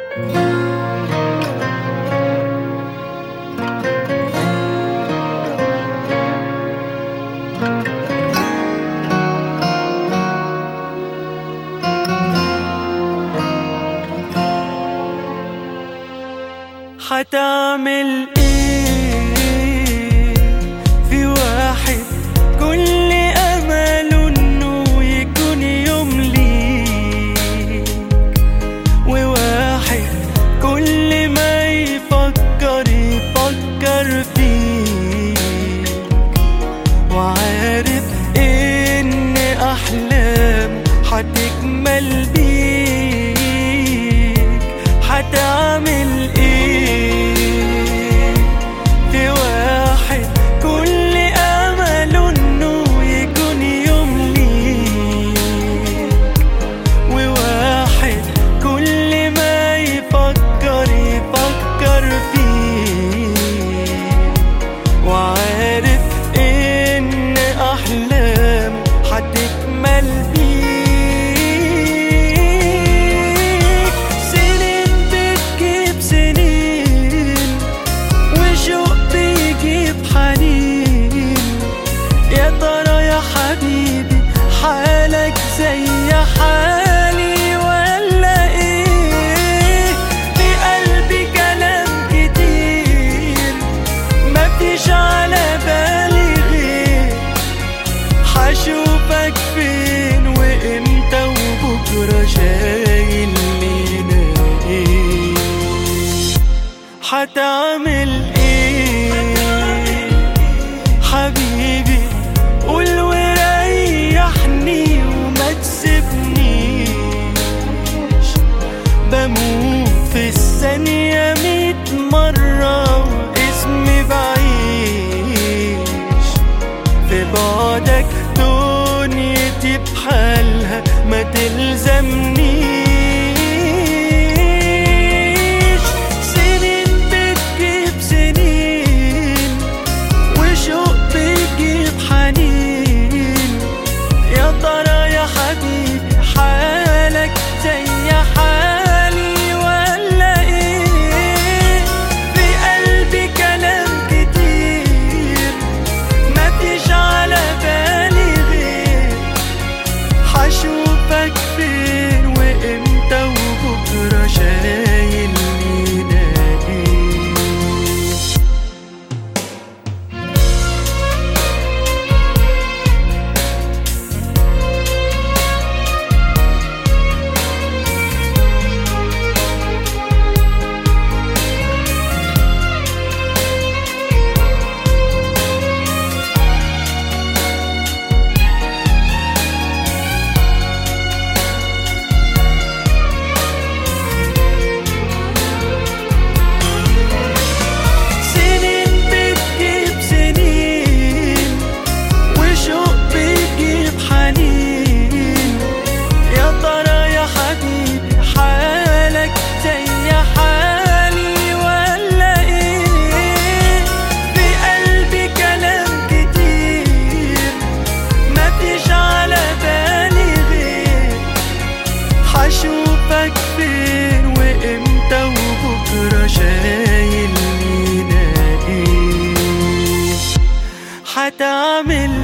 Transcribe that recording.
هتعمل ايه في واحد كل امله انه يكون يوم ليك، وواحد كل ما يفكر فيك، وعارف ان احلامه هتكمل بيك. هتعمل زي حالي ولا ايه؟ في قلبي كلام كتير مفيش على بالي غير هشوفك فين وامتى وبكرة شايل لينا ايه. هتعمل ايه حبيبي؟ قول وريحني وما تسيبنيش، بموت في الثانية 100 مرة واسمي بعيش في بعدك. دنيتي بحالها ما تلزمنيش، سنين بتجيب سنين وشوق بيجيب حنين. يا ترى يا حبيبي حالك زي حالي ولا ايه؟ في قلبي كلام كتير مفيش على بالي غير هشوفك فين وامتى وبكرة شايل لينا ايه. هشوفك فين وامتى وبكرة شايل لينا ايه. هتعمل